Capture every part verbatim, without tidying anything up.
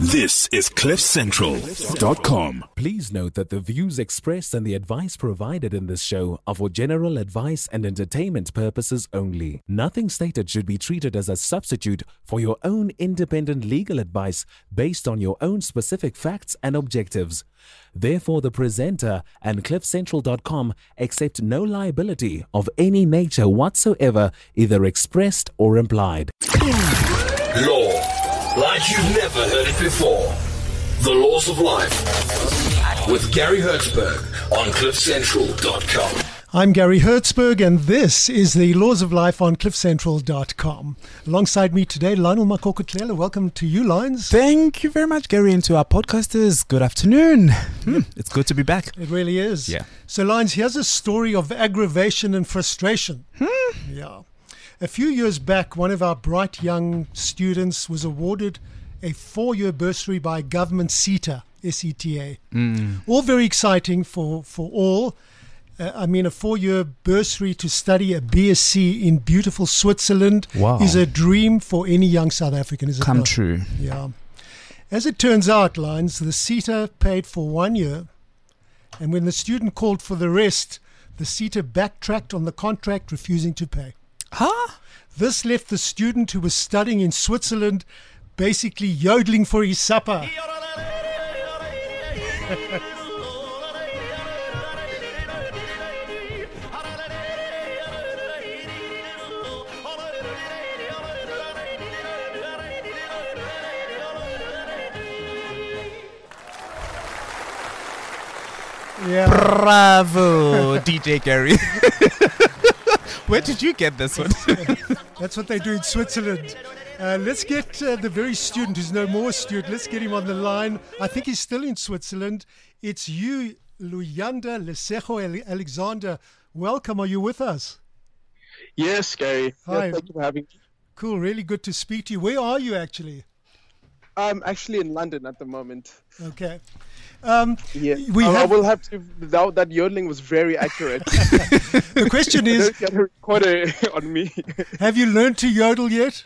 This is cliff central dot com. Please note that the views expressed and the advice provided in this show are for general advice and entertainment purposes only. Nothing stated should be treated as a substitute for your own independent legal advice based on your own specific facts and objectives. Therefore, the presenter and cliff central dot com accept no liability of any nature whatsoever, either expressed or implied. Law, like you've never heard it before. The Laws of Life with Gary Hertzberg on cliff central dot com. I'm Gary Hertzberg, and this is the Laws of Life on cliff central dot com. Alongside me today, Lionel Makoko-Tlela. Welcome to you, Lions. Thank you very much, Gary, and to our podcasters. Good afternoon. Hmm, it's good to be back. It really is. Yeah. So, Lions, here's a story of aggravation and frustration. Hmm. Yeah. A few years back, one of our bright young students was awarded a four-year bursary by government SETA, S E T A. Mm. All very exciting for, for all. Uh, I mean, a four-year bursary to study a B S c in beautiful Switzerland Wow. is a dream for any young South African, is it Come not? true. Yeah. As it turns out, Lines, the SETA paid for one year, and when the student called for the rest, the SETA backtracked on the contract, refusing to pay. Huh? This left the student who was studying in Switzerland basically yodeling for his supper. Yeah. Bravo, D J Gary. Where did you get this one? That's what they do in Switzerland. Uh, let's get uh, the very student who's no more a student. Let's get him on the line. I think he's still in Switzerland. It's you, Luyanda Lesego Alexander. Welcome. Are you with us? Yes, Gary. Hi. Yes, thank you for having me. Cool. Really good to speak to you. Where are you actually? I'm actually in London at the moment. Okay. Um, Yeah, we I, have, I will have to. That, that yodeling was very accurate. the question is, Don't get a recorder on me. have you learned to yodel yet?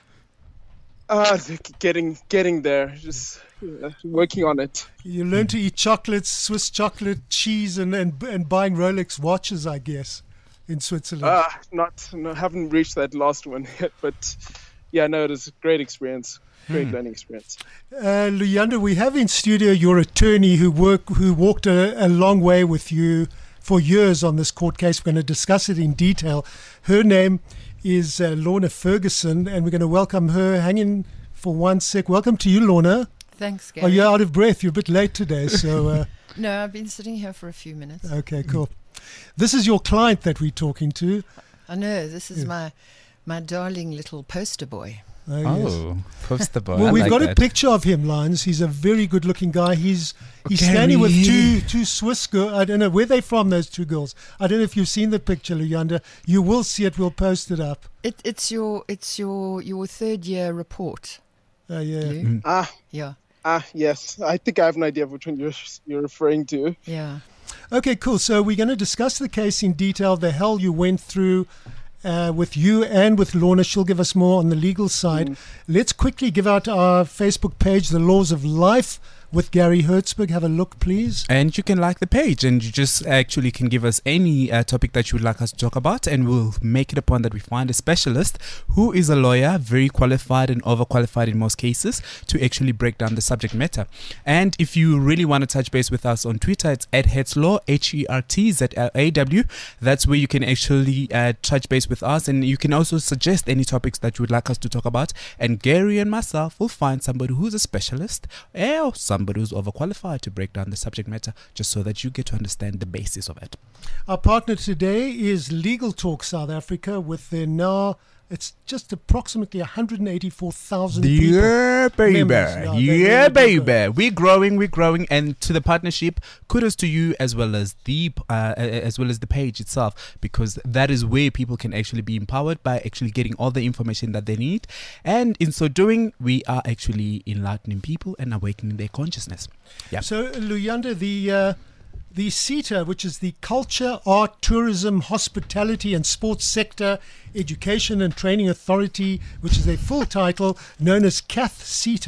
Uh, getting getting there, just uh, working on it. You learned to eat chocolates, Swiss chocolate, cheese, and, and, and buying Rolex watches, I guess, in Switzerland. Uh, not, no, haven't reached that last one yet, but yeah, no, it was a great experience. Great learning experience. Uh, Luyanda, we have in studio your attorney who work who walked a, a long way with you for years on this court case. We're going to discuss it in detail. Her name is uh, Lorna Ferguson, and we're going to welcome her. Hang in for one sec. Welcome to you, Lorna. Thanks, Gary. Oh, you're out of breath. You're a bit late today, so... Uh, No, I've been sitting here for a few minutes. okay, cool. This is your client that we're talking to. I know, this is Yeah. my my darling little poster boy. Oh, yes. Oh, poster boy. Well, I we've like got that. a picture of him, Lions. He's a very good-looking guy. He's he's Gary. standing with two two Swiss girls. I don't know where they're from. Those two girls. I don't know if you've seen the picture, Luyanda. You will see it. We'll post it up. It, it's your it's your your third year report. Uh, yeah. Lou. Mm. Ah, Yeah, ah, yes. I think I have an idea of which one you're you're referring to. yeah. Okay, cool. So we're going to discuss the case in detail. The hell you went through. Uh, with you and with Lorna. She'll give us more on the legal side. Mm. Let's quickly give out our Facebook page, The Laws of Life with Gary Hertzberg. Have a look, please. And you can like the page, and you just actually can give us any uh, topic that you would like us to talk about, and we'll make it a point that we find a specialist who is a lawyer, very qualified and overqualified in most cases, to actually break down the subject matter. And if you really want to touch base with us on Twitter, it's at Hetzlaw, H E R T Z L A W. That's where you can actually uh, touch base with us, and you can also suggest any topics that you would like us to talk about, and Gary and myself will find somebody who's a specialist or somebody who's overqualified to break down the subject matter, just so that you get to understand the basis of it. Our partner today is Legal Talk South Africa with their now, it's just approximately one hundred eighty-four thousand people. Yeah, baby. Members. Yeah, they're Yeah, really baby. big. We're growing, we're growing, and to the partnership, kudos to you as well as the uh, as well as the page itself, because that is where people can actually be empowered by actually getting all the information that they need, and in so doing, we are actually enlightening people and awakening their consciousness. Yeah. So, Luyanda, the uh, the SETA, which is the Culture, Art, Tourism, Hospitality and Sports Sector Education and Training Authority, which is their full title, known as C A Th SETA,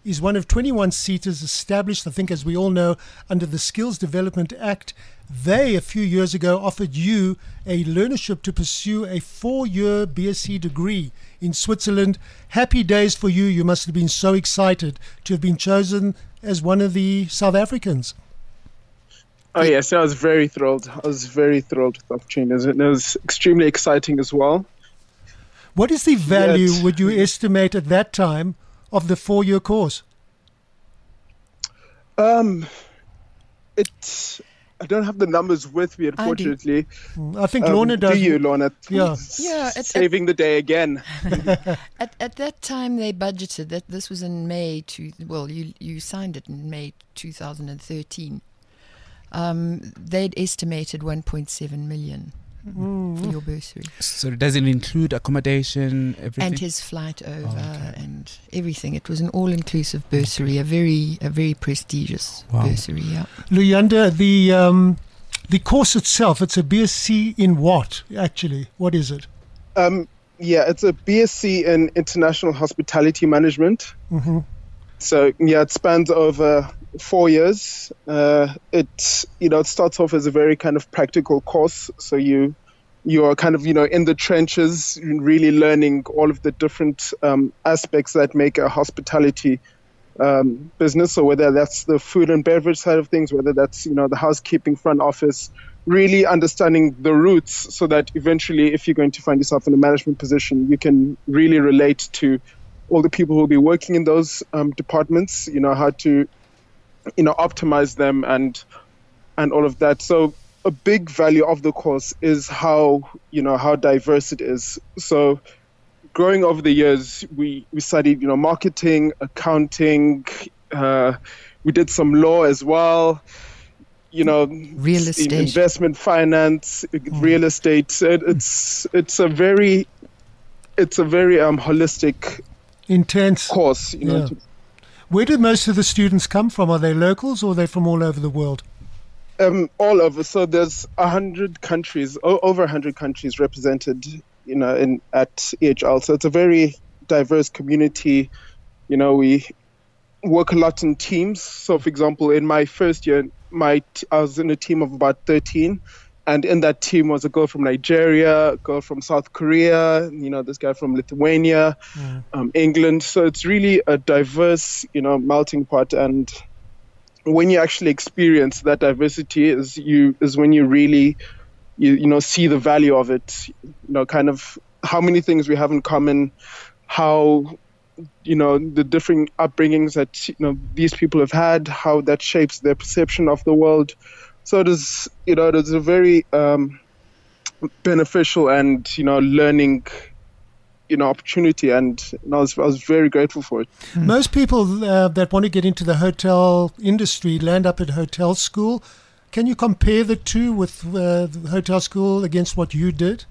is one of twenty-one seaters established, I think, as we all know, under the Skills Development Act. They, a few years ago, offered you a learnership to pursue a four-year B S c degree in Switzerland. Happy days for you. You must have been so excited to have been chosen as one of the South Africans. Oh, yes, I was very thrilled. I was very thrilled with the opportunity. It was extremely exciting as well. What is the value, Yet, would you estimate at that time, of the four-year course? Um, it's... I don't have the numbers with me, unfortunately. I think um, Lorna does. Do you, Lorna? Yeah. Yeah, at- Saving the day again. At at that time, they budgeted that this was in May. To well, you you signed it in May two thousand thirteen. Um, they'd estimated one point seven million Mm. for your bursary, So does it include accommodation, everything? and his flight over, okay. and everything. It was an all-inclusive bursary, a very a very prestigious Wow. bursary. Yeah. Luyanda, the um, the course itself, it's a B S c in what, actually? What is it? Um, yeah, it's a B S c in International Hospitality Management. Mm-hmm. So, yeah, it spans over four years. Uh, it, you know, it starts off as a very kind of practical course. So you you are kind of, you know, in the trenches, really learning all of the different um, aspects that make a hospitality um, business. So whether that's the food and beverage side of things, whether that's, you know, the housekeeping front office, really understanding the roots so that eventually if you're going to find yourself in a management position, you can really relate to all the people who will be working in those um, departments, you know, how to, you know, optimize them and and all of that. So a big value of the course is how, you know, how diverse it is. So growing over the years, we, we studied, you know, marketing, accounting, uh, we did some law as well, you know, Real estate. investment finance, real estate. So it, it's it's a very it's a very um, holistic Intense. course, you know. Yeah. to- Where do most of the students come from? Are they locals or are they from all over the world? Um, all over. So there's a hundred countries, o- over a hundred countries represented, you know, in at E H L. So it's a very diverse community. You know, we work a lot in teams. So, for example, in my first year, my t- I was in a team of about thirteen, and in that team was a girl from Nigeria, a girl from South Korea, you know, this guy from Lithuania, um, England. So it's really a diverse, you know, melting pot. And when you actually experience that diversity, is you is when you really, you you know, see the value of it. You know, kind of how many things we have in common, how, you know, the different upbringings that, you know, these people have had, how that shapes their perception of the world. So it is, you know, it is a very um, beneficial and, you know, learning, you know, opportunity, and you know, I was, I was very grateful for it. Most people uh, that want to get into the hotel industry land up at hotel school. Can you compare the two with uh, the hotel school against what you did?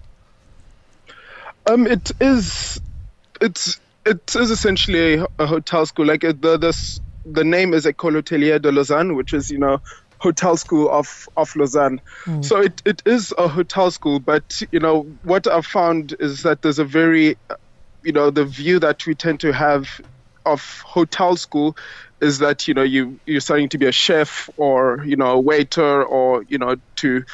Um, it is, it's it is essentially a, a hotel school. Like it, the the the name is École Hôtelière de Lausanne, which is, you know, hotel school of of Lausanne. Mm. So it, it is a hotel school, but you know what I've found is that there's a very, you know, the view that we tend to have of hotel school is that, you know, you you're starting to be a chef or, you know, a waiter, or, you know, to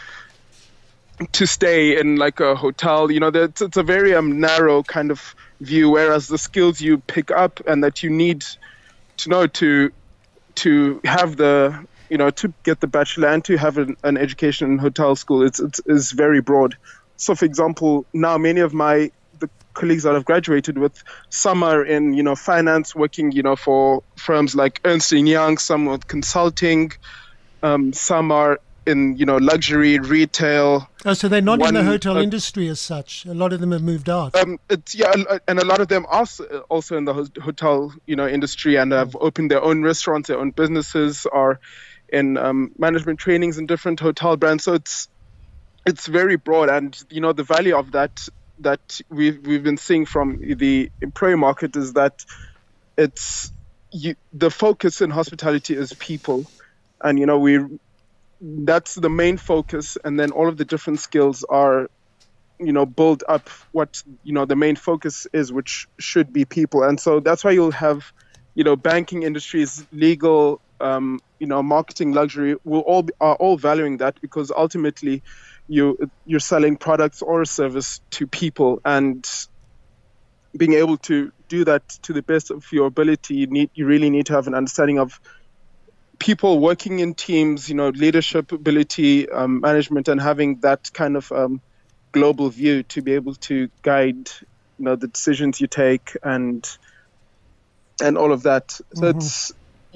to stay in like a hotel. You know, it's, it's a very um, narrow kind of view, whereas the skills you pick up and that you need to know to to have the, you know, to get the bachelor and to have an, an education in hotel school, it's, it's is very broad. So, for example, now many of my the colleagues that I've graduated with, some are in, you know, finance, working, you know, for firms like Ernst and Young, some with consulting, um, some are in, you know, luxury, retail. Oh, so they're not One, in the hotel uh, industry as such. A lot of them have moved out. Um, it's yeah, and a lot of them are also in the hotel, you know, industry, and have opened their own restaurants, their own businesses, are in um, management trainings in different hotel brands. So it's it's very broad, and you know the value of that that we've we've been seeing from the employee market is that it's you, the focus in hospitality is people, and you know we that's the main focus, and then all of the different skills are, you know, build up what, you know, the main focus is, which should be people. And so that's why you'll have you know, banking industries, legal, um, you know, marketing, luxury, will all be, are all valuing that, because ultimately, you you're selling products or a service to people, and being able to do that to the best of your ability, you need you really need to have an understanding of people working in teams, you know, leadership ability, um, management, and having that kind of um, global view to be able to guide, you know, the decisions you take and and all of that. So Mm-hmm. it's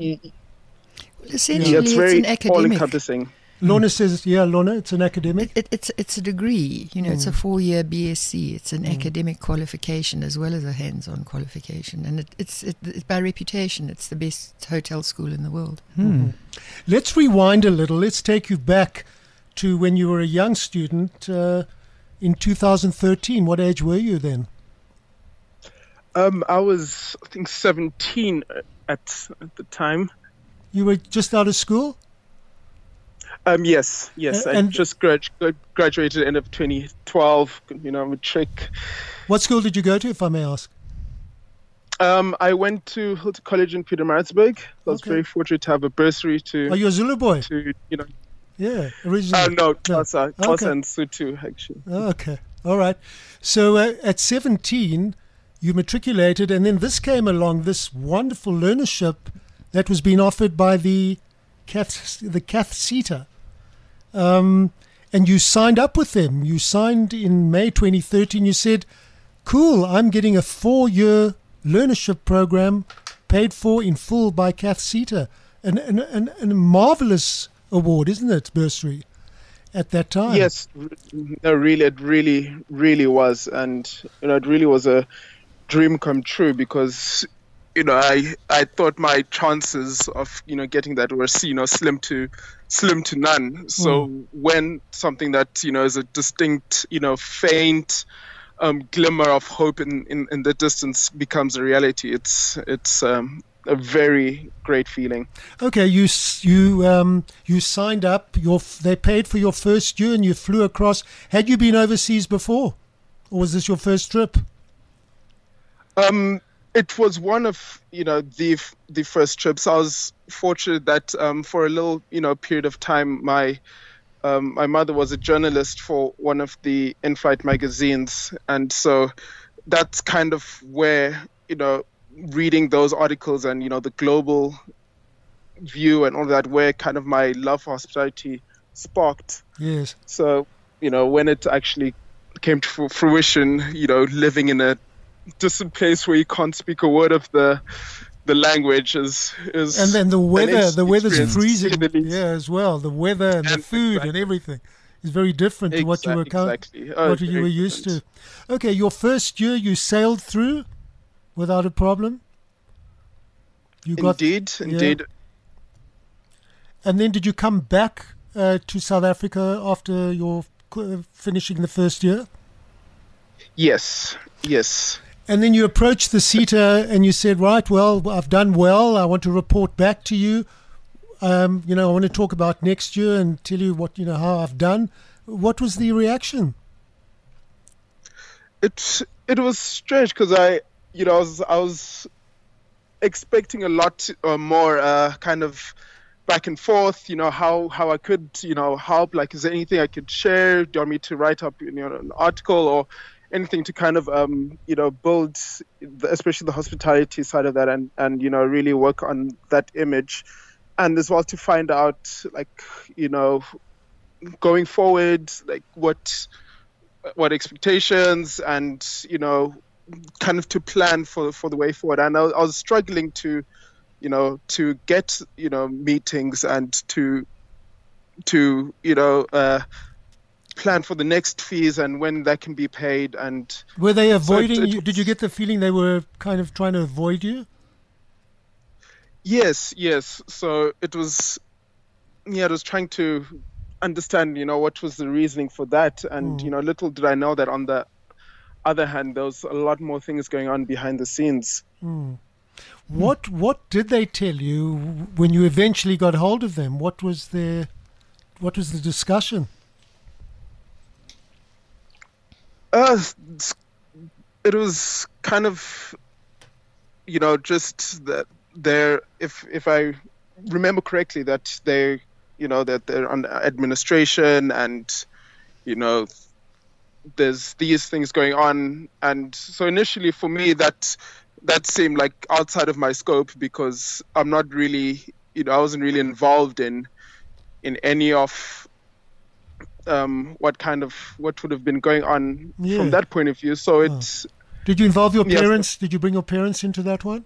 Well, essentially, yeah, it's it's very an academic. all-encompassing. Lorna says, yeah, Lorna, it's an academic. It, it's it's a degree, you know. It's a Mm. four-year B S c. It's an Mm. academic qualification as well as a hands-on qualification, and it, it's it, it, by reputation, it's the best hotel school in the world. Hmm. Let's rewind a little. Let's take you back to when you were a young student uh, in two thousand thirteen. What age were you then? Um, I was, I think, seventeen at at the time. You were just out of school? Um, yes, yes. Uh, I and- just grad- grad- graduated end of twenty twelve. You know, matric. What school did you go to, if I may ask? Um, I went to Hilton College in Pietermaritzburg. I was Okay. very fortunate to have a bursary to Are you a Zulu boy? to you know. Yeah, Uh, originally. no, Xhosa, Xhosa Okay. and Sotho actually. Oh, okay. All right. So uh, at seventeen, you matriculated, and then this came along, this wonderful learnership that was being offered by the Cath, the Cath CETA. Um, and you signed up with them. You signed in May twenty thirteen. You said, cool, I'm getting a four-year learnership program paid for in full by Cath CETA. An, an, an, an a marvelous award, isn't it, bursary, at that time? Yes, r- no, really, it really, really was, and you know, it really was a dream come true, because you know, I I thought my chances of you know getting that were you know slim to slim to none. So when something that you know is a distinct you know faint um, glimmer of hope in, in, in the distance becomes a reality, it's it's um, a very great feeling. Okay, you s- you um you signed up. Your f- they paid for your first year, and you flew across. Had you been overseas before, or was this your first trip? Um, it was one of you know the f- the first trips. I was fortunate that um, for a little you know period of time, my um, my mother was a journalist for one of the in-flight magazines, and so that's kind of where you know reading those articles and you know the global view and all that, where kind of my love for hospitality sparked. Yes. So, you know, when it actually came to fu- fruition, you know, living in a distant place where you can't speak a word of the the language is is And then the an weather, the interesting weather's experience, to freezing. say the least. Yeah, as well. The weather and the And food and exactly. everything is very different to what you were Exact- co- exactly. Oh, what you very were used different. to. Okay, your first year you sailed through without a problem. You got, Indeed, yeah. indeed. and then did you come back uh, to South Africa after your uh, finishing the first year? Yes, yes. And then you approached the CETA and you said, right, well, I've done well. I want to report back to you. Um, you know, I want to talk about next year and tell you what, you know, how I've done. What was the reaction? It it was strange because I, you know, I was I was expecting a lot uh, more, uh, kind of back and forth. You know, how how I could, you know, help. Like, is there anything I could share? Do you want me to write up, you know, an article or anything to kind of, um, you know, build, the, especially the hospitality side of that, and and you know, really work on that image, and as well to find out, like, you know, going forward, like what what expectations and you know kind of to plan for for the way forward. And I, I was struggling to you know to get you know meetings and to to you know uh plan for the next fees and when that can be paid. And Were they So it- avoiding it you? Did you was- get the feeling they were kind of trying to avoid you? yes yes so it was yeah it was trying to understand you know what was the reasoning for that. And Mm. you know little did I know that on the other hand there was a lot more things going on behind the scenes. Hmm. What What did they tell you when you eventually got hold of them? What was their What was the discussion? Uh, it's- it was kind of, you know, just that they're if if I remember correctly, that they, you know, that they're under administration, and you know, there's these things going on, and so initially for me that that seemed like outside of my scope, because I'm not really, you know, I wasn't really involved in in any of um, what kind of what would have been going on Yeah. from that point of view. So it's. Did you involve your Yes. parents? Did you bring your parents into that one?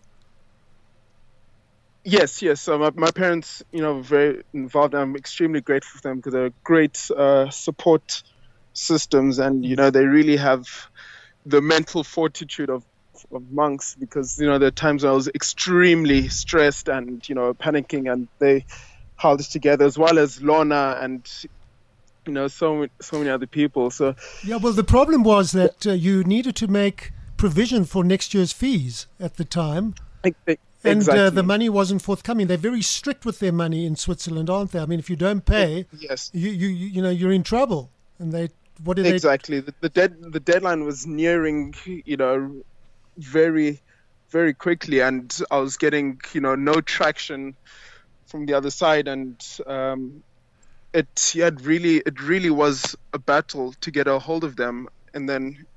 Yes, yes. So my, my parents, you know, were very involved. I'm extremely grateful for them, because they're great uh, support systems, and you know, they really have the mental fortitude of, of monks, because you know, there are times when I was extremely stressed and you know, panicking, and they held us together, as well as Lorna and you know, so so many other people. So Yeah, well, the problem was that uh, you needed to make provision for next year's fees at the time. I, I, And exactly. uh, the money wasn't forthcoming. They're very strict with their money in Switzerland, aren't they? I mean, if you don't pay, yes. you you you you know, you're in trouble. And they, what did Exactly. The the, dead, the deadline was nearing, you know, very, very quickly, and I was getting, you know, no traction from the other side, and um, it yeah, it really it really was a battle to get a hold of them, and then they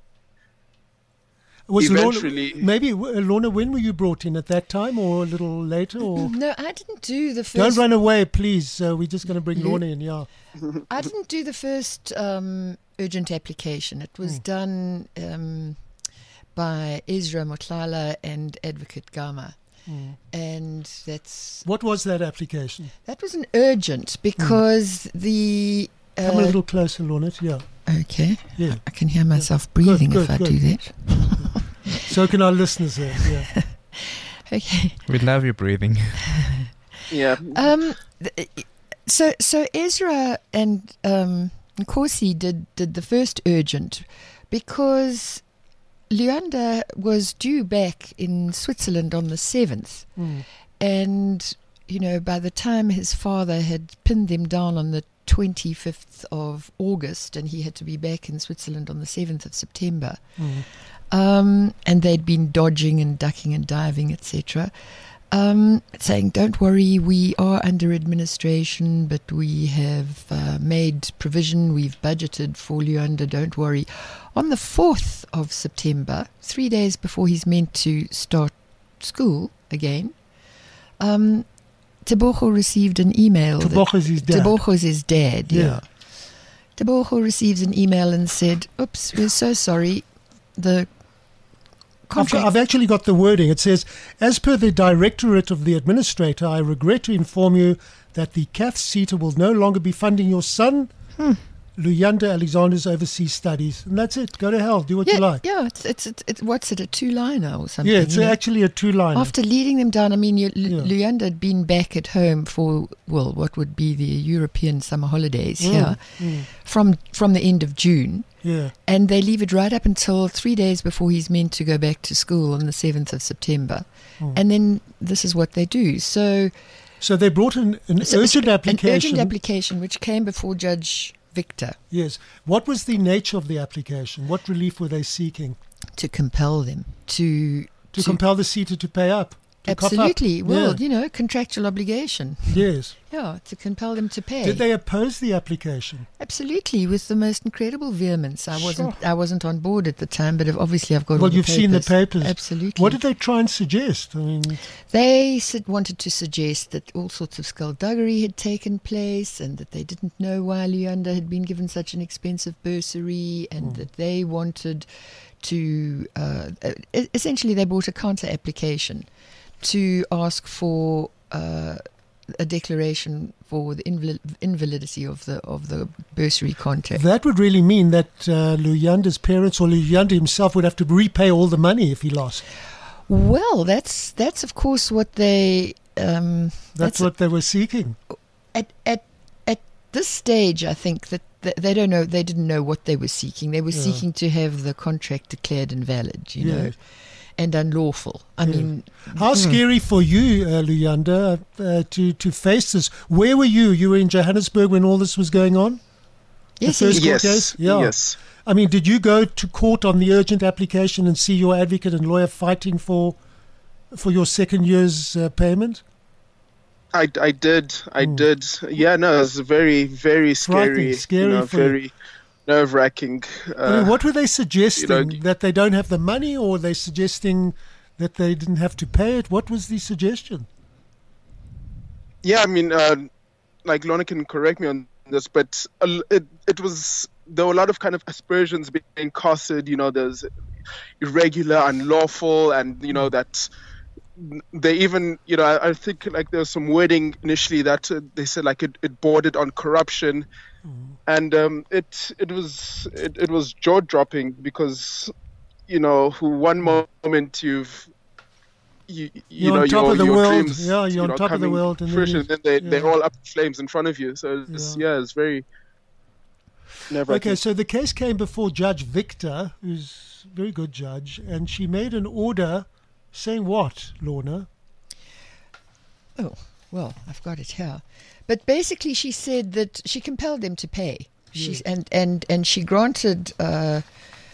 was eventually- Lorna, maybe uh, Lorna, when were you brought in, at that time or a little later? Or No, I didn't do the 1st don't run away, please. Uh, we're just going to bring Yeah. Lorna in. Yeah. I didn't do the first um, urgent application. It was done um, by Ezra Motlala and Advocate Gama. And that's What was that application? that was an urgent, because the Come a uh, little closer, Lorna. Yeah. okay, Yeah. I can hear myself breathing good, if I good. do that. So can our listeners there. Yeah. Okay. We love your breathing. yeah, Um, th- so so Ezra and um, Nkosi did did the first urgent, because Luanda was due back in Switzerland on the seventh, Mm. and you know, by the time his father had pinned them down on the twenty-fifth of August, and he had to be back in Switzerland on the seventh of September, Mm. um, and they'd been dodging and ducking and diving, et cetera, um, saying, "Don't worry, we are under administration, but we have uh, made provision. We've budgeted for Luanda. Don't worry." On the fourth of September, three days before he's meant to start school again, um, Tebogo received an email. that- Tebogo is his dad. Tebogo is his dad, Yeah. yeah. Tebogo receives an email and said, "Oops, we're so sorry. The I've, contract." I've actually got the wording. It says, as per the directorate of the administrator, I regret to inform you that the C A T SETA will no longer be funding your son, Hmm. Luyanda Alexander's overseas studies. And that's it. Go to hell. Do what yeah, you like. yeah, it's, it's it's it's what's it, a two-liner or something? Yeah, it's you know? actually a two-liner. After leading them down, I mean, you, Yeah. Lu Luyanda had been back at home for, well, what would be the European summer holidays Mm, here, mm, from from the end of June. yeah. And they leave it right up until three days before he's meant to go back to school on the seventh of September. Mm. And then this is what they do. So, So they brought an, an so urgent an application. urgent application which came before Judge Victor Yes. What was the nature of the application? What relief were they seeking? to compel them to... To, compel the SETA to pay up? To cough up? Absolutely. Well, Yeah. you know, contractual obligation. Yes. Yeah, to compel them to pay. Did they oppose the application? Absolutely, with the most incredible vehemence. I wasn't. Sure. I wasn't on board at the time, but obviously I've got. all Well, the you've seen the papers. papers. Absolutely. What did they try and suggest? I mean, They said, wanted to suggest that all sorts of skullduggery had taken place, and that they didn't know why Luanda had been given such an expensive bursary, and Mm. that they wanted to. Uh, uh, essentially, they brought a counter application to ask for uh, a declaration for the invali- invalidity of the of the bursary contract. that would really mean that uh, Luyanda's parents or Luyanda himself would have to repay all the money if he lost. Well, that's that's of course what they. Um, That's, that's what they were seeking. at at at this stage. I think that th- they don't know. They didn't know what they were seeking. They were Yeah. seeking to have the contract declared invalid. You Yeah. know, and unlawful. I Yeah. mean, How scary for you, uh, Luyanda, uh, to, to face this. Where were you? You were in Johannesburg when all this was going on? yes, first yes. court yes, case? Yeah. yes. I mean, did you go to court on the urgent application and see your advocate and lawyer fighting for for your second year's uh, payment? I, I did. I Mm. did. Yeah, no, it was very, very Frightening, scary. scary you know, for you. very nerve wracking. I mean, Uh, what were they suggesting? you know, that they don't have the money, or they suggesting that they didn't have to pay it? What was the suggestion? yeah, I mean, uh, like Lorna can correct me on this, but a l- it, it was, there were a lot of kind of aspersions being casted, you know, there's irregular, unlawful, and, you know, that they even, you know, I, I think like there was some wording initially that uh, they said like it, it bordered on corruption. And um, it it was it, it was jaw dropping because, you know, one moment you've you, you You're know on top your, of the your world. dreams, Yeah, you're you on know, top of the coming world, to and then fruition, you- then they yeah. they're all up in flames in front of you. So it's, Yeah. yeah. it's very never. Okay, so the case came before Judge Victor, who's a very good judge, and she made an order saying what, Lorna? Oh, well, I've got it here. But basically, she said that she compelled them to pay. She Yes. and, and and she granted uh,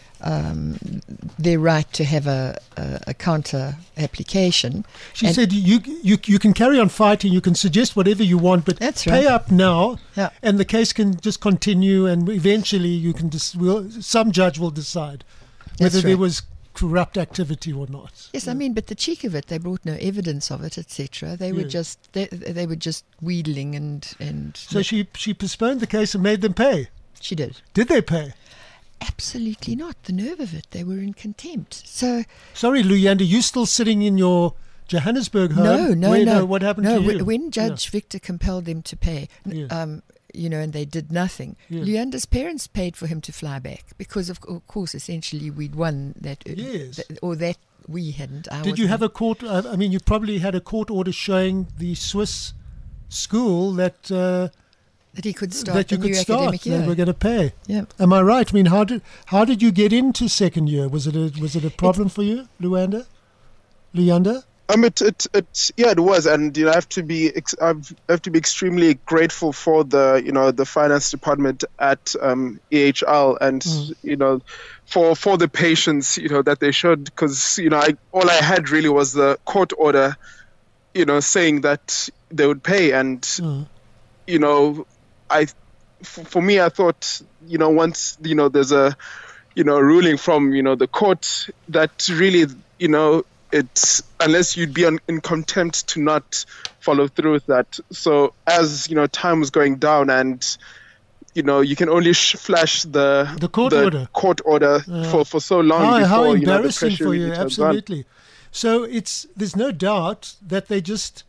um, their right to have a, a, a counter application. She And- said you, you you can carry on fighting, you can suggest whatever you want, but That's pay right. up now, Yeah. and the case can just continue, and eventually you can just will some judge will decide whether That's there right. was corrupt activity or not. Yes, I mean, but the cheek of it, they brought no evidence of it, et cetera. They were Yeah. just they, they were just wheedling and and So she she postponed the case and made them pay. she did. Did they pay? Absolutely not. The nerve of it. They were in contempt. So Sorry, Luyanda, you still sitting in your Johannesburg home? no, no, Where- no. What happened no, to you? wh- when Judge Victor compelled them to pay, n- Yeah. um, you know, and they did nothing. Yeah. Luanda's parents paid for him to fly back because, of, of course, essentially we'd won that, uh, Yes. th- or that we hadn't. I Did you wasn't- have a court? uh, I mean, you probably had a court order showing the Swiss school that uh, that he could start that you the could new start. academic They year? were going to pay. Yeah. Am I right? I mean, how did how did you get into second year? Was it a was it a problem for you, Luanda? Luyanda? Um, it, it, it, yeah, it was, and you know, I have to be, ex- I've, I have to be extremely grateful for the, you know, the finance department at um, E H L, and Mm. you know, for for the patience, you know, that they showed, because you know, I, all I had really was the court order, you know, saying that they would pay, and Mm. you know, I, f- for me, I thought, you know, once you know, there's a, you know, ruling from you know the court that really, you know. It's unless you'd be on, in contempt to not follow through with that. So as you know, time was going down, and you know, you can only sh- flash the The court order. court order Yeah. for, for so long How, before how you know, the embarrassing pressure for really you! turns on. Absolutely. So it's there's no doubt that they just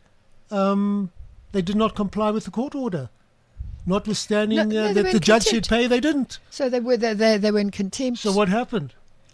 um, they did not comply with the court order, notwithstanding No, no, uh, they that were the in judge said contempt. pay. They didn't. So they were they, they, they were in contempt. So what happened?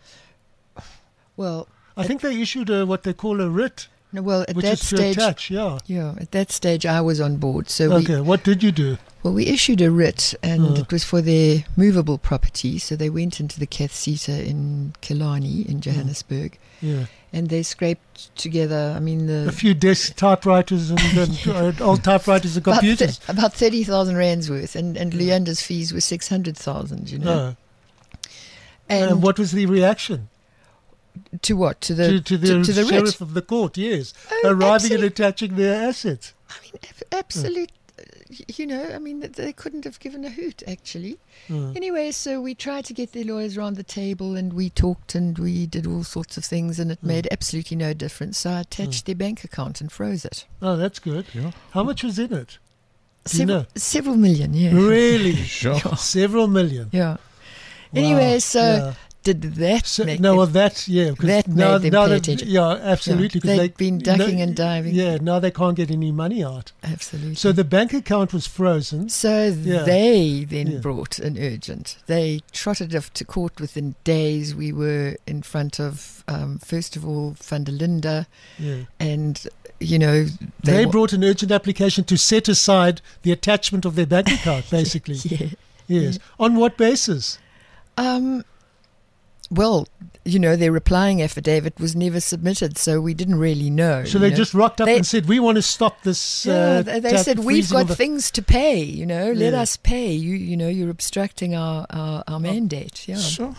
Well, I think they issued a what they call a writ, no, well at which that is to stage, attach. Yeah. yeah, at that stage I was on board. So we Okay. What did you do? Well, we issued a writ, and Uh. it was for their movable property. So they went into the Cathsita in Killarney in Johannesburg, Yeah. and they scraped together. I mean, the A few desk typewriters and, and uh, old typewriters and about, th- computers. about thirty thousand rands worth, and and Luanda's fees were six hundred thousand. You know, No. and, And what was the reaction to what to the to, to the to, the sheriff writ? of the court? Yes, Oh, arriving and absolute- attaching their assets. I mean, ab- absolute. You know, I mean, they couldn't have given a hoot, actually. Mm. Anyway, so we tried to get their lawyers around the table, and we talked and we did all sorts of things, and it Mm. made absolutely no difference. So I attached their bank account and froze it. Oh, that's good. How much was in it? Do you Several, know? several million, yeah. Really? Sure. Several million. Yeah. Anyway, Wow. so Yeah. did that So, make no, them- well, that, yeah. 'cause that now, made them now pay that- attention. Yeah, absolutely. 'cause They'd they, been ducking and diving. Yeah, now they can't get any money out. Absolutely. So the bank account was frozen. So Yeah. they then Yeah. brought an urgent. They trotted off to court within days. We were in front of, um, first of all, Van der Linde, Yeah. and, you know, They, wa- brought an urgent application to set aside the attachment of their bank account, basically. Yeah. Yes. On what basis? Um, well, you know, their replying affidavit was never submitted, so we didn't really know. So you they know. just rocked up They- and said, "We want to stop this." Yeah, uh, they, they tap said we've freezing got of the-" things to pay. You know, let Yeah. us pay. You, you know, you're obstructing our our, our mandate. Yeah. Sure.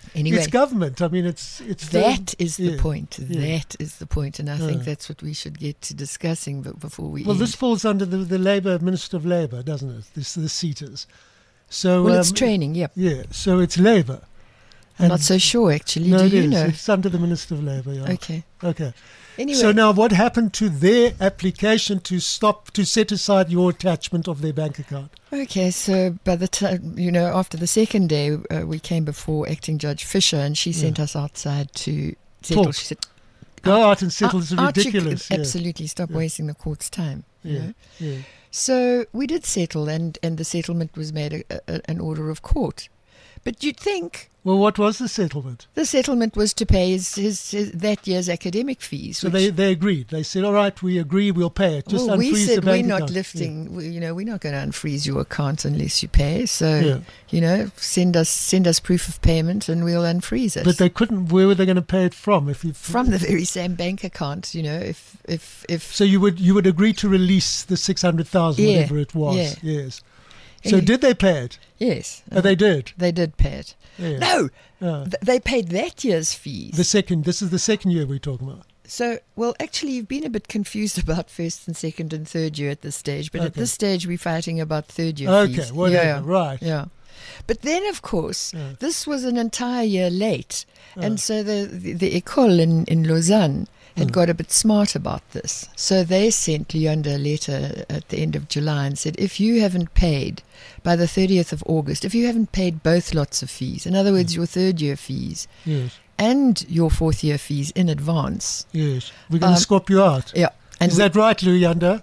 Anyway, it's government. I mean, it's it's that the, is the yeah, point. yeah. That is the point, and I think Uh. that's what we should get to discussing b- before we. Well, end. this falls under the, the Labour Minister of Labour, doesn't it? This the seaters. So well, it's um, training. Yep. Yeah, so it's Labour. I'm not so sure actually. No, Do it you is. know? It's under the Minister of Labour. Yeah. Okay. Okay. Anyway, So now, what happened to their application to stop to set aside your attachment of their bank account? okay. So by the time you know, after the second day, uh, we came before Acting Judge Fisher, and she sent us outside to settle. Talk. She said, Go out and settle. It's "Aren't you- ridiculous. Yeah. Absolutely, stop Yeah. wasting the court's time." you Yeah. know? Yeah. So we did settle, and, and the settlement was made a, a, an order of court. But you'd think Well, what was the settlement? the settlement was to pay his, his, his that year's academic fees. So which- they, they agreed. They said, all right, we agree, we'll pay it. Just well, we unfreeze the said we're bank not account. lifting. We, you know, we're not going to unfreeze your account unless you pay. So Yeah. you know, send us send us proof of payment, and we'll unfreeze it. But they couldn't. Where were they going to pay it from? If you from the very same bank account, you know, if if if So you would you would agree to release the six hundred thousand, Yeah, whatever it was. yeah. Yes. So Any- did they pay it? yes, Oh, they did. they did pay it. Yeah. No, Uh, th- they paid that year's fees. the second. This is the second year we're talking about. So, well, actually, you've been a bit confused about first and second and third year at this stage, but at Okay. this stage, we're fighting about third year Okay, fees. whatever. Yeah, Right. yeah. But then, of course, Yeah. this was an entire year late, Uh. and so the the, the école in, in Lausanne had Mm. got a bit smart about this. So they sent Leander a letter at the end of July and said, if you haven't paid by the thirtieth of August, if you haven't paid both lots of fees, in other words, Mm. your third year fees Yes. and your fourth year fees in advance, Yes. We're going to Um, scop you out. yeah. And Is we- that right, Luyanda?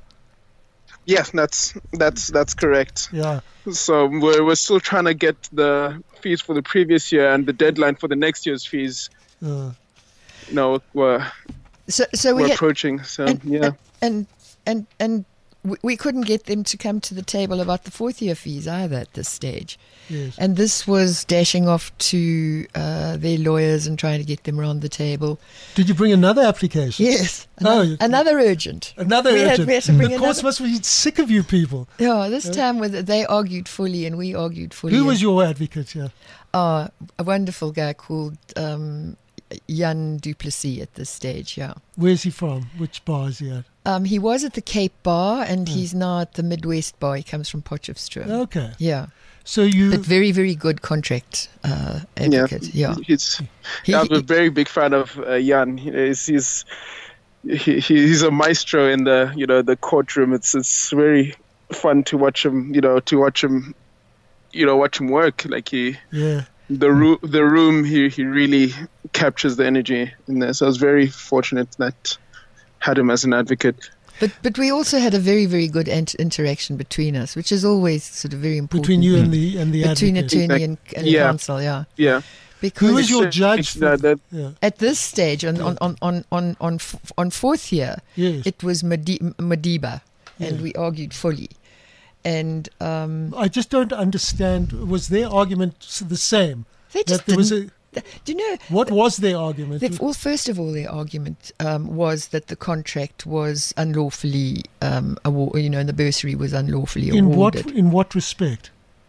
Yes, that's that's that's correct. Yeah. So we're we're still trying to get the fees for the previous year, and the deadline for the next year's fees, Uh, you know, we're so, so we we're had, approaching. So and, yeah. and and and we, we couldn't get them to come to the table about the fourth year fees either at this stage. yes. And this was dashing off to uh, their lawyers and trying to get them around the table. Did you bring another application? Yes, Oh, another, you- another urgent. Another We had- urgent. we had to bring the courts another- must be sick of you people. Yeah, this time with they argued fully and we argued fully. Who was your advocate here? Uh, a wonderful guy called um, Jan Duplessis at this stage. Yeah. Where's he from? Which bar is he at? Um, he was at the Cape Bar, and Mm. he's now at the Midwest Bar. He comes from Potchefstroom. Okay. Yeah, So you. but very, very good contract uh, advocate. Yeah, He's, He- I'm a he- very big fan of uh, Jan. He's, he's he, he's a maestro in the you know the courtroom. It's it's very fun to watch him. You know to watch him, you know watch him work. Like he yeah. the room the room he he really captures the energy in there. So I was very fortunate that had him as an advocate. but but we also had a very, very good int- interaction between us, which is always sort of very important. Between you and the and the between advocate. attorney and, and Yeah. counsel. Yeah, Yeah. because Who was your It's, judge? uh, For, that- yeah. at this stage on on on on on on, f- on fourth year, Yes. it was Madi- Madiba, and Yeah. we argued fully. And um, I just don't understand. Was their argument s- the same? they just That there was didn't. a, Do you know? what was their argument? They've, well, first of all, their argument um, was that the contract was unlawfully um, award, you know, and the bursary was unlawfully in what awarded. in what respect?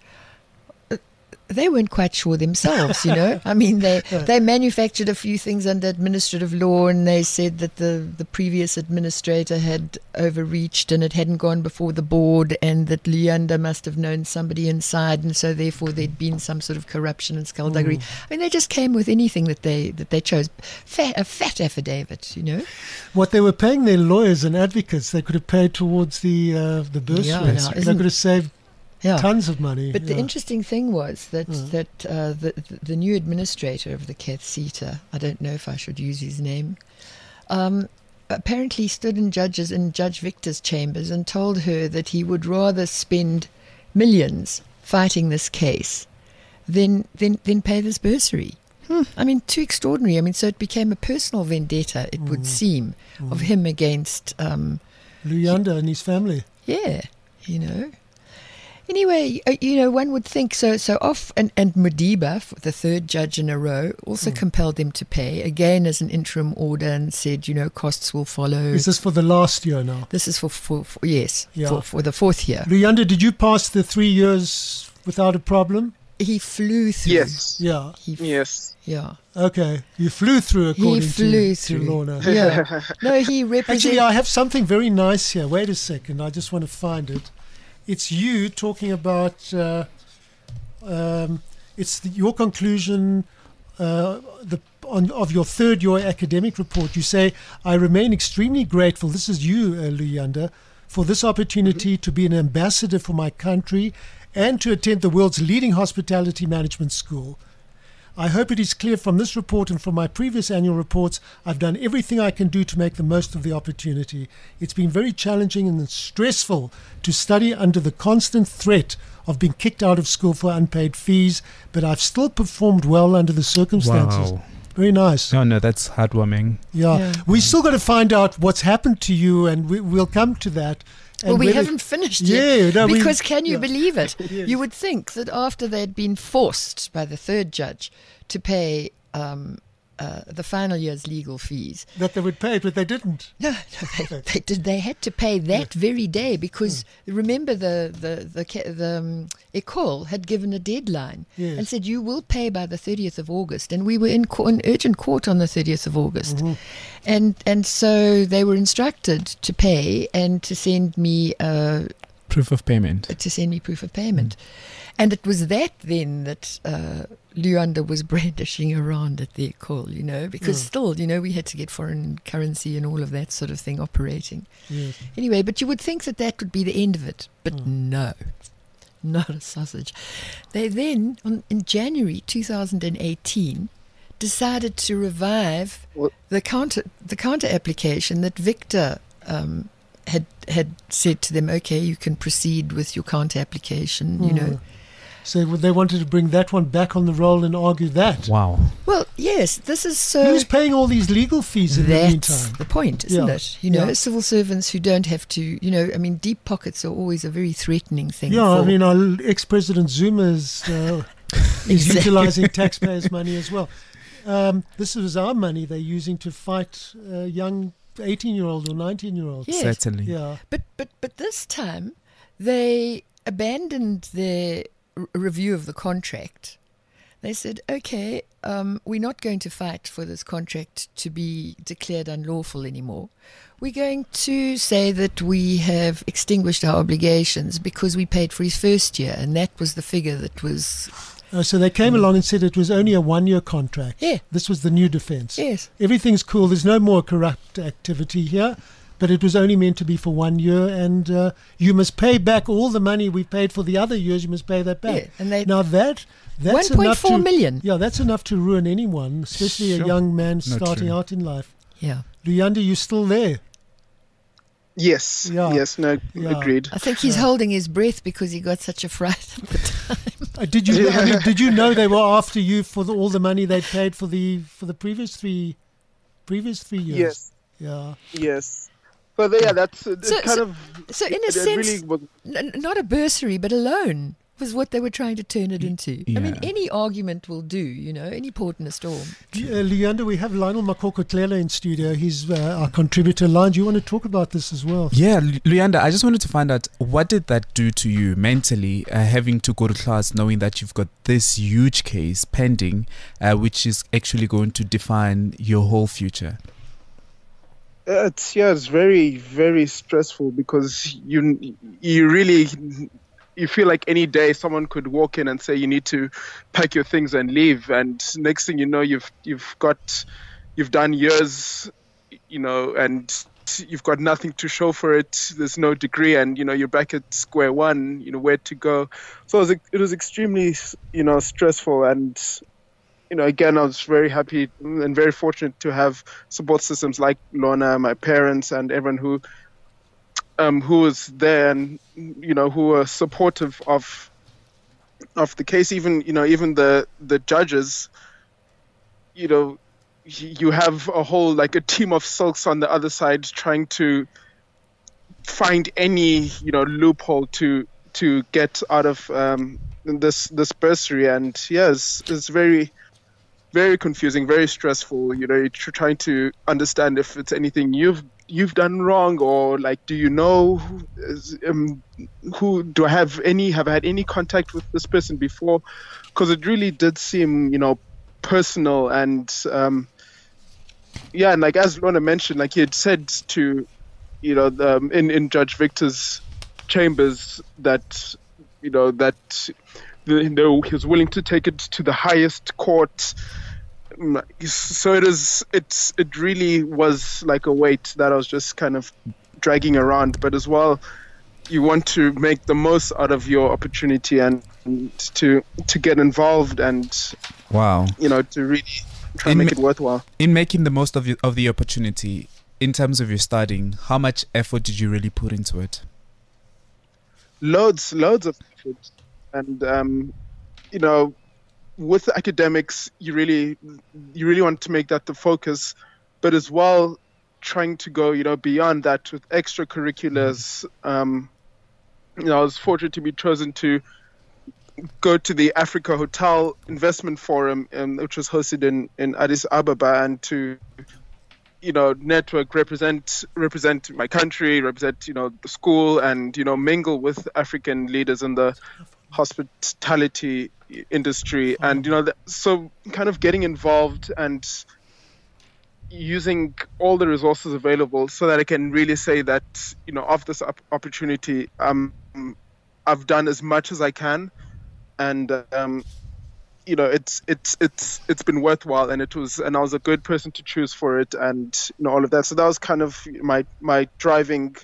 They weren't quite sure themselves, you know. I mean, they they manufactured a few things under administrative law, and they said that the, the previous administrator had overreached and it hadn't gone before the board, and that Leander must have known somebody inside, and so therefore there'd been some sort of corruption and skullduggery. I mean, they just came with anything that they that they chose. Fat, a fat affidavit, you know. What they were paying their lawyers and advocates, they could have paid towards the uh, the bursary. Yeah, now, they isn't- could have saved Yeah. tons of money. But the yeah. interesting thing was that Mm. that uh, the the new administrator of the Cathseta, I don't know if I should use his name, um, apparently stood in judges in Judge Victor's chambers and told her that he would rather spend millions fighting this case than than than pay this bursary. Hmm. I mean, too extraordinary. I mean, so it became a personal vendetta, it would Mm. seem, of him against, um, Luyanda and his family. yeah, you know. Anyway, uh, you know, one would think so. So off, and, and Madiba, for the third judge in a row, also Mm. compelled them to pay, again as an interim order, and said, you know, costs will follow. Is this for the last year now? This is for, for, for yes, Yeah. for, for the fourth year. Luyanda, did you pass the three years without a problem? He flew through. Yes. Yeah. He f- Yes. Yeah. Okay, you flew through according He flew to, through. to Lorna. Yeah. No, he represents. Actually, I have something very nice here. Wait a second, I just want to find it. It's you talking about. Uh, um, it's the, your conclusion. Uh, the on of your third year academic report. You say, "I remain extremely grateful." This is you, uh, Luyanda, for this opportunity to be an ambassador for my country and to attend the world's leading hospitality management school. I hope it is clear from this report and from my previous annual reports, I've done everything I can do to make the most of the opportunity. It's been very challenging and stressful to study under the constant threat of being kicked out of school for unpaid fees, but I've still performed well under the circumstances. Wow. Very nice. No, no, that's heartwarming. Yeah. Yeah. We still got to find out what's happened to you, and we, we'll come to that. And Well, we whether- haven't finished Yeah, yet. no, we- because can you yeah. believe it? Yes. You would think that after they'd been forced by the third judge to pay um, uh, the final year's legal fees, that they would pay it, but they didn't. no, no they, they did. They had to pay that very day because remember the the the, ca- the um, Ecole had given a deadline Yes. and said you will pay by the thirtieth of August, and we were in, co- in urgent court on the thirtieth of August, Mm-hmm. and and so they were instructed to pay and to send me a Proof of payment. to send me proof of payment. And it was that then that uh, Luyanda was brandishing around at the Ecole, you know, because Mm. still, you know, we had to get foreign currency and all of that sort of thing operating. Yes. Anyway, but you would think that that would be the end of it. But Mm. no, not a sausage. They then, on, in January two thousand eighteen, decided to revive What? the counter the counter application that Victor um, had had said to them. Okay, you can proceed with your counter application. You know, Mm. So they wanted to bring that one back on the roll and argue that. Wow. well, yes, this is so. Who's paying all these legal fees in the That's meantime? the point, isn't Yeah. it? You know, Yeah. civil servants who don't have to, you know, I mean, deep pockets are always a very threatening thing. Yeah, I for- mean, our ex-president Zuma is, uh, is Exactly. utilizing taxpayers' money as well. Um, this was our money they're using to fight uh, young eighteen-year-old or nineteen-year-olds. Yes. Certainly. Yeah. But but but this time they abandoned their r- review of the contract. They said, okay, um, we're not going to fight for this contract to be declared unlawful anymore. We're going to say that we have extinguished our obligations because we paid for his first year, and that was the figure that was Uh, so they came along and said it was only a one-year contract. Yeah. This was the new defense. yes. Everything's cool. There's no more corrupt activity here, but it was only meant to be for one year, and uh, you must pay back all the money we paid for the other years. You must pay that back. Yeah, and they Now that that's one point enough four to million. yeah, that's enough to ruin anyone, especially a Sure. young man No, starting true. out in life. Yeah. Luyanda, you still there? Yes. Yeah. Yes. No. Yeah. Agreed. I think he's holding his breath because he got such a fright at the time. Uh, did you I mean, did you know they were after you for the, all the money they'd paid for the for the previous three previous three years? Yes. Yeah. Yes. So the- yeah, that's uh, So- it kind so- of. So in a it sense, really was, N- not a bursary, but a loan was what they were trying to turn it into. I mean, yeah. any argument will do, you know, any port in a storm. Uh, Luyanda, we have Lionel Makoko-Tlela in studio. He's uh, our contributor. Lion, do you want to talk about this as well? Yeah, Lu- Luyanda, I just wanted to find out, what did that do to you mentally, uh, having to go to class knowing that you've got this huge case pending, uh, which is actually going to define your whole future? it's yeah, it's very very stressful because you you really you feel like any day someone could walk in and say you need to pack your things and leave, and next thing you know you've you've got you've done years, you know, and you've got nothing to show for it. There's no degree, and you know you're back at square one. You know where to go. So it was, it was extremely you know stressful, and you know again I was very happy and very fortunate to have support systems like Lorna, my parents, and everyone who um, who was there and you know who were supportive of of the case. Even you know even the the judges, you know. You have a whole like a team of silks on the other side trying to find any you know loophole to to get out of um, this this bursary, and yes, it's very very confusing, very stressful. You know, you're tr- trying to understand if it's anything you've you've done wrong, or like, do you know is, um, who do I have any have I had any contact with this person before? Because it really did seem you know personal and um, yeah, and like as Lorna mentioned, like he had said to, you know, the, um, in in Judge Victor's chambers that, you know, that the, the, he was willing to take it to the highest court. So it is. It's it really was like a weight that I was just kind of dragging around, but as well, you want to make the most out of your opportunity and to to get involved and wow, you know, to really try and make ma- it worthwhile. In making the most of, your, of the opportunity, in terms of your studying, how much effort did you really put into it? Loads, loads of effort. And, um, you know, with academics, you really, you really want to make that the focus, but as well, trying to go, you know, beyond that with extracurriculars. Um, you know, I was fortunate to be chosen to go to the Africa Hotel Investment Forum, um, which was hosted in, in Addis Ababa, and to, you know, network, represent represent my country, represent, you know, the school, and, you know, mingle with African leaders in the hospitality industry. And, you know, the, so kind of getting involved and using all the resources available so that I can really say that, you know, of this op- opportunity, um, I've done as much as I can. And, um, you know, it's it's it's it's been worthwhile, and it was, and I was a good person to choose for it, and, you know, all of that. So that was kind of my my driving,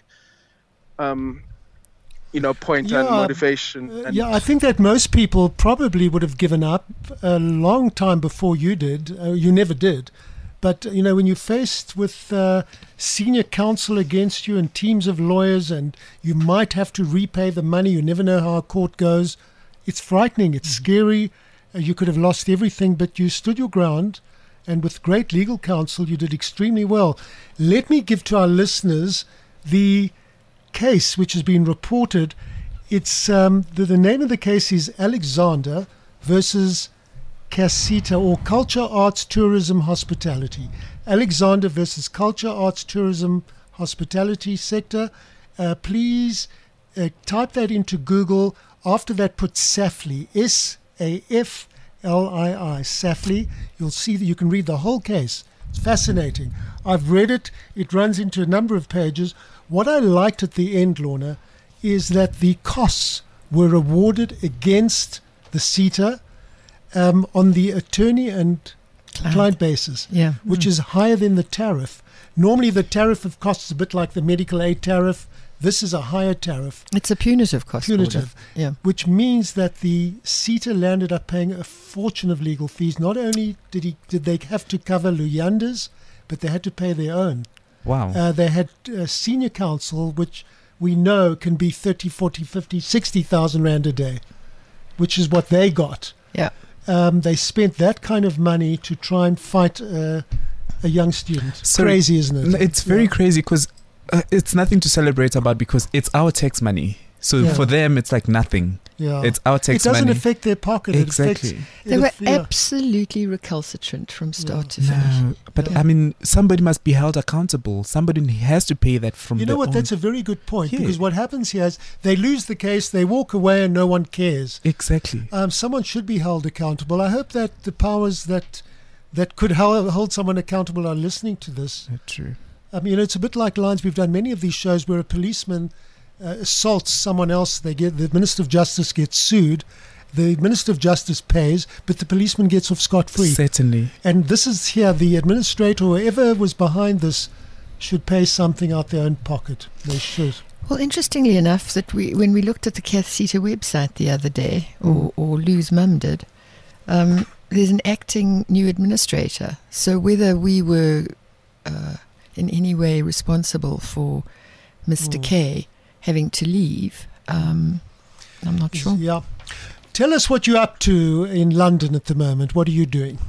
um, you know, point Yeah, and motivation. Uh, And yeah, I think that most people probably would have given up a long time before you did. Uh, you never did. But, you know, when you're faced with uh, senior counsel against you and teams of lawyers, and you might have to repay the money, you never know how a court goes. It's frightening. It's mm-hmm. scary. Uh, you could have lost everything, but you stood your ground. And with great legal counsel, you did extremely well. Let me give to our listeners the case which has been reported. It's um, the, the name of the case is Alexander versus Casita, or Culture, Arts, Tourism, Hospitality. Alexander versus Culture, Arts, Tourism, Hospitality sector. Uh, please uh, type that into Google. After that, put Safley, S A F L I I, Safley. You'll see that you can read the whole case. It's fascinating. I've read it. It runs into a number of pages. What I liked at the end, Lorna, is that the costs were awarded against the CETA um, on the attorney and client, client basis, yeah. which mm. is higher than the tariff. Normally, the tariff of costs is a bit like the medical aid tariff. This is a higher tariff. It's a punitive cost. Punitive, order. Yeah. Which means that the CETA landed up paying a fortune of legal fees. Not only did he did they have to cover Luyanda's, but they had to pay their own. Wow. Uh, they had uh, senior counsel, which we know can be thirty, forty, fifty, sixty thousand rand a day, which is what they got. Yeah. Um, they spent that kind of money to try and fight uh, a young student. So crazy, isn't it? It's very yeah. crazy because uh, it's nothing to celebrate about, because it's our tax money. So Yeah. for them, it's like nothing. Yeah. It's our tax It doesn't money. affect their pocket. Exactly. It affects, They it were aff- yeah. absolutely recalcitrant from start Yeah. to finish. No, but Yeah. I mean, somebody must be held accountable. Somebody has to pay that from You know their what? own- That's a very good point, Yeah. because what happens here is they lose the case, they walk away, and no one cares. Exactly. Um, someone should be held accountable. I hope that the powers that that could hold, hold someone accountable are listening to this. That's true. I mean, it's a bit like Lines. We've done many of these shows where a policeman uh, assaults someone else. They get the Minister of Justice gets sued. The Minister of Justice pays, but the policeman gets off scot-free. Certainly. And this is here. The administrator, whoever was behind this, should pay something out their own pocket. They should. Well, interestingly enough, that we when we looked at the Casita website the other day, or, or Lou's mum did, um, there's an acting new administrator. So whether we were uh, in any way responsible for Mister Mm. K having to leave, um, I'm not sure. Yeah. Tell us what you're up to in London at the moment. What are you doing?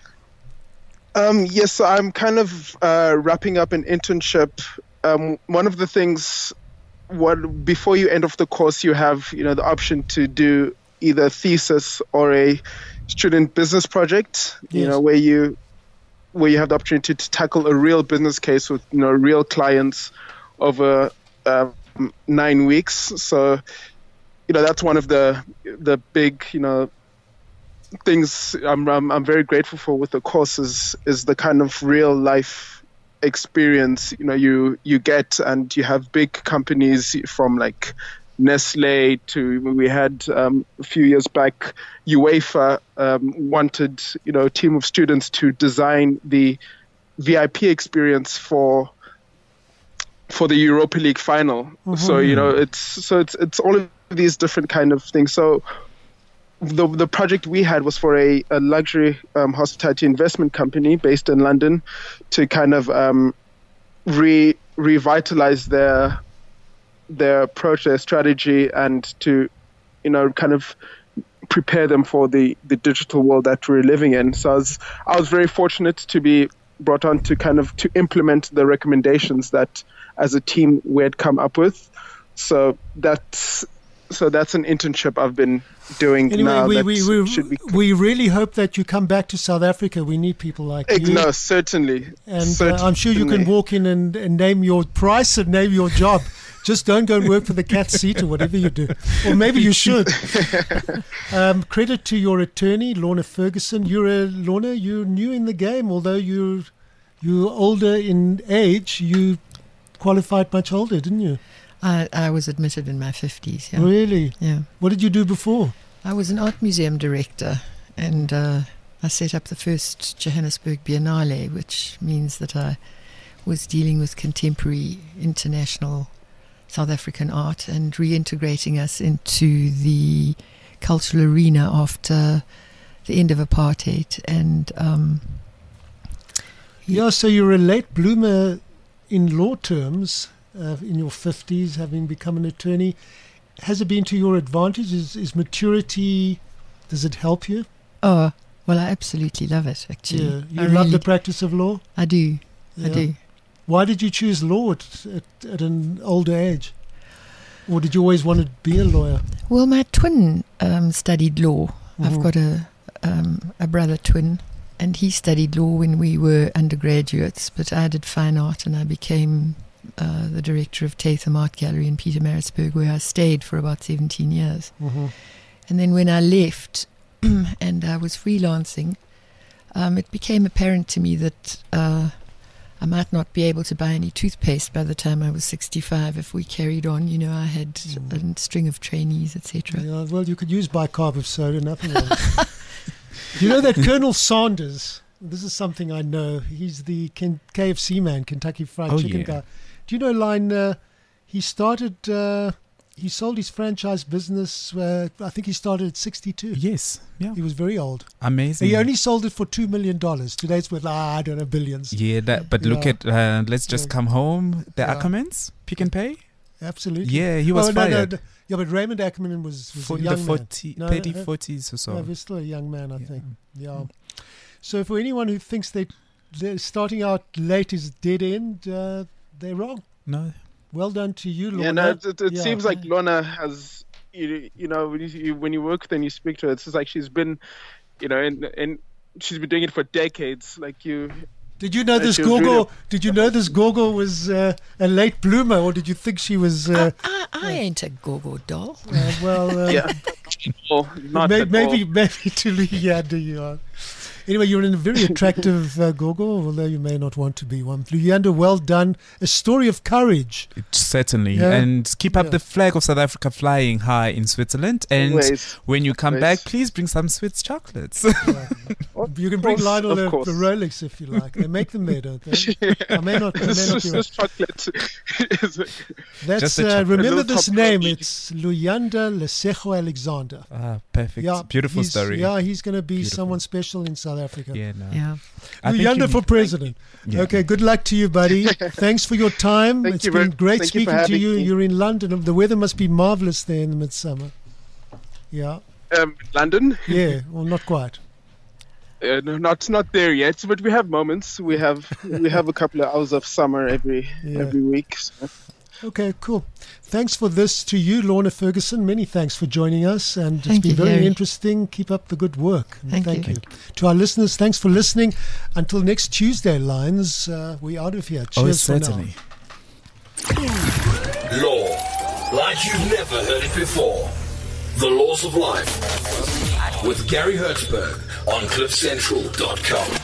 Um, yes, so I'm kind of uh, wrapping up an internship. Um, one of the things, what before you end off the course, you have you know the option to do either a thesis or a student business project. You Yes. know where you where you have the opportunity to tackle a real business case with you know real clients over um, nine weeks. So you know that's one of the the big you know things I'm, I'm I'm very grateful for with the course is is the kind of real life experience, you know, you you get, and you have big companies from like Nestle to, we had um, a few years back, UEFA um, wanted, you know, a team of students to design the V I P experience for for the Europa League final. Mm-hmm. So, you know, it's so it's it's all of these different kind of things. So the the project we had was for a, a luxury um, hospitality investment company based in London to kind of um, re revitalize their their approach, their strategy, and to, you know, kind of prepare them for the, the digital world that we're living in. So I was, I was very fortunate to be brought on to kind of to implement the recommendations that as a team we had come up with. So that's so that's an internship I've been doing anyway, now. We, that we, we, should be we really hope that you come back to South Africa. We need people like you. No, certainly. And certainly. Uh, I'm sure you can walk in and, and name your price and name your job. Just don't go and work for the cat seat or whatever you do. Or maybe you should. um, credit to your attorney, Lorna Ferguson. You're a, Lorna, you're new in the game. Although you're, you're older in age, you qualified much older, didn't you? I, I was admitted in my fifties, yeah. Really? Yeah. What did you do before? I was an art museum director, and uh, I set up the first Johannesburg Biennale, which means that I was dealing with contemporary international South African art and reintegrating us into the cultural arena after the end of apartheid. And um, yeah, so you're a late bloomer in law terms, uh, in your fifties, having become an attorney. Has it been to your advantage? Is, is maturity, does it help you? Oh, well, I absolutely love it, actually. Yeah. You I love really, the practice of law? I do. Yeah. I do. Why did you choose law at, at, at an older age? Or did you always want to be a lawyer? Well, my twin um, studied law. Mm-hmm. I've got a um, a brother twin, and he studied law when we were undergraduates, but I did fine art, and I became uh, the director of Tatham Art Gallery in Pietermaritzburg, where I stayed for about seventeen years. Mm-hmm. And then when I left and I was freelancing, um, it became apparent to me that uh, I might not be able to buy any toothpaste by the time I was sixty-five if we carried on. You know, I had mm. a string of trainees, et cetera. Yeah, well, you could use bicarb of soda, nothing else. You know that Colonel Sanders, this is something I know, he's the K F C man, Kentucky Fried oh, Chicken yeah. guy. Do you know, Line, uh, he started, uh, he sold his franchise business, uh, I think he started at sixty-two. Yes, yeah. He was very old. Amazing. He only sold it for two million dollars. Today's worth, ah, I don't know, billions. Yeah, that, but Yeah. look at, uh, let's just Yeah. come home, the Yeah. Ackermans, Pick and Pay. Absolutely. Yeah, he was Oh, no, no, fired. no. Yeah, but Raymond Ackerman was, was For a in young the man. forty, No, thirty, uh, forties or so. No, he was still a young man, I Yeah. think. Yeah. So for anyone who thinks they they're starting out late is dead end, uh, they're wrong. No. Well done to you, Lorna. Yeah, no, it, it, it Yeah. seems like Lorna has, you, you know, when you, you, when you work with her and you speak to her, it's just like she's been, you know, and and she's been doing it for decades. Like you. Did you know uh, this she was really Gogo? Did you know this Gogo was uh, a late bloomer, or did you think she was? Uh, I, I, I ain't a go-go doll. uh, well, uh, Yeah. Well, not may, at maybe all. maybe to Luyanda you are. Anyway, you're in a very attractive uh, Gogo, although you may not want to be one. Luyanda, well done. A story of courage. Certainly. Yeah. And keep up Yeah. the flag of South Africa flying high in Switzerland. And Always. when you come Always. back, please bring some Swiss chocolates. Yeah. You can bring course, Lionel of a, a course. Rolex if you like. They make them there, don't they? I may not. I may This, not this, be this chocolate is That's Just a uh, chocolate. remember little this top name. notch. It's Luyanda Lesego Alexander. ah, perfect. Yeah, Beautiful he's- story. Yeah, he's going to be Beautiful. someone special in South Africa. Yeah, no. Yeah. I think Luyanda you- for president. Yeah. Okay, good luck to you, buddy. Thanks for your time. Thank It's you been very- great thank you for speaking to having you. me. You're in London. The weather must be marvelous there in the midsummer. Yeah, um, London. yeah. Well, not quite. Uh, no, not not there yet, but we have moments. We have we have a couple of hours of summer every Yeah. every week. So. Okay, cool. Thanks for this to you, Lorna Ferguson. Many thanks for joining us, and it's Thank been you, very Gary. interesting. Keep up the good work. Thank Thank you. you. To our listeners, thanks for listening. Until next Tuesday, Lions, uh, we're out of here. Oh, Cheers for now. certainly. Law, like you've never heard it before. The laws of life. with Gary Hertzberg on cliff central dot com.